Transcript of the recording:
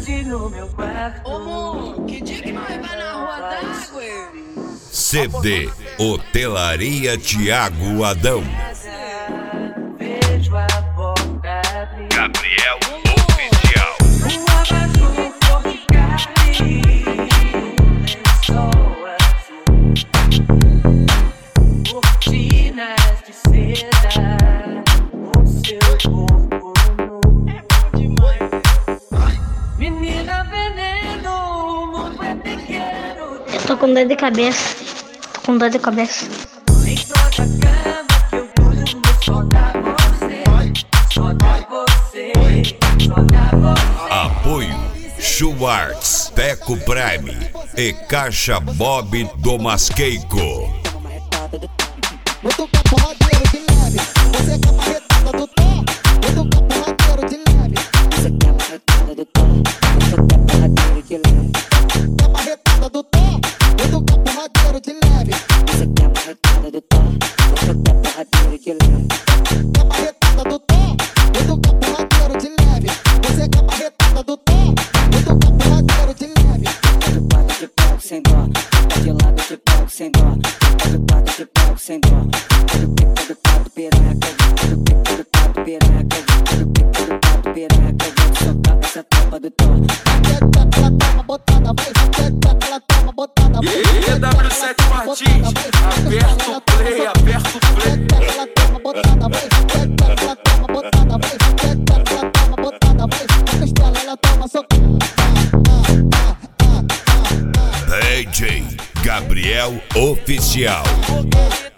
Ô, amor, que dia que nós vai na rua d'água? CD Hotelaria Thiago Adão. Gabriel Oficial. Cortinas de seda, o seu corpo nu. É bom demais. Menina veneno, o mundo é pequeno. Eu tô com dor de cabeça. Tô com dor de cabeça. Em toda cama que eu durmo, só dá você. Só dá você. Só dá você. Apoio Schwartz, Teco Prime e Caixa Bob do Masqueico. Muito papo rodeiro de leve, você quer marretada do tom. Muito papo rodeiro de leve, você quer marretada do tom. Você quer marretada de leve, quer marretada do tom. Muito papo rodeiro de leve, você quer marretada do tom. Você quer marretada de leve, quer marretada do tom. Muito papo rodeiro de leve, você quer marretada do tom. Muito papo rodeiro de leve. De quatro de pau sem dó, de lado de pau sem dó. De quatro de pau sem dó. Do pico do pato piranha, do pico do pato piranha, do pico do pato piranha, vou soltar essa tampa do tom. Até ela toma botada, vai, até ela toma botada, vai. EW7 Martins, aperta o play, aperta o play. Até ela toma botada, vai, até ela toma botada, vai, até ela toma botada, vai. A costela ela toma socada. DJ Gabriel Oficial.